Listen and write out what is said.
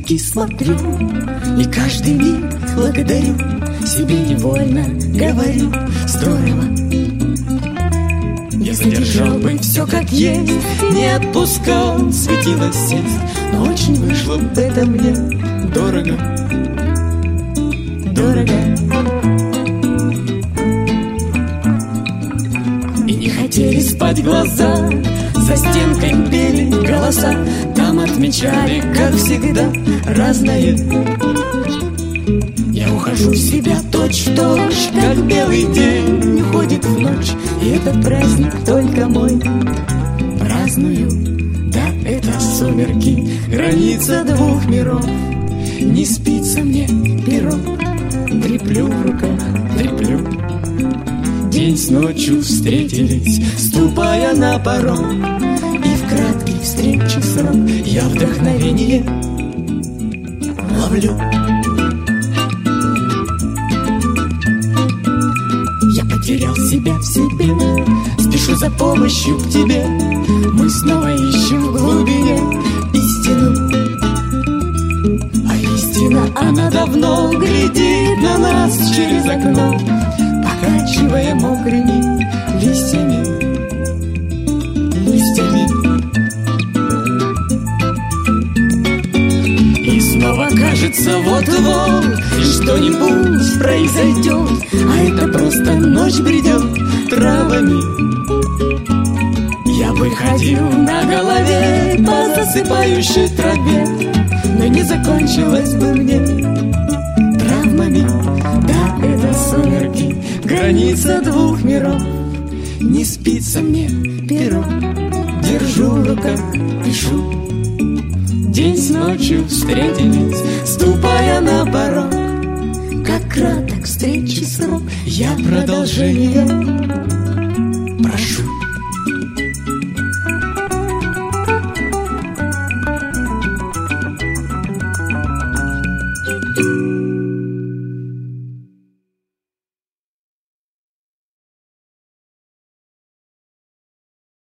часики смотрю, и каждый миг благодарю, себе невольно говорю: здорово. Я задержал бы все как есть, не отпускал светило сесть, но очень вышло бы это мне дорого, дорого. И не хотели спать глаза, за стенкой пели голоса, там отмечали, как всегда, разное. Я ухожу в себя точь-в-точь, как белый день уходит в ночь, и этот праздник только мой. Праздную, да, это сумерки, граница двух миров. Не спится мне перо, треплю в руках, треплю. День с ночью встретились, ступая на порог, и в краткой встрече срок я вдохновение ловлю. Я потерял себя в себе, спешу за помощью к тебе. Мы снова ищем в глубине истину, а истина, она давно глядит на нас через окно, покачивая мокрыми листьями, листьями. И снова кажется, вот-вот что-нибудь произойдет, а это просто ночь бредет травами. Я бы ходил на голове по засыпающей траве, но не закончилось бы мне травмами. Да, это сумерки, граница двух миров. Не спится мне перо, держу в руках, пишу. День с ночью встретились, ступая на порог. Как краток встречи срок, я продолжение прошу.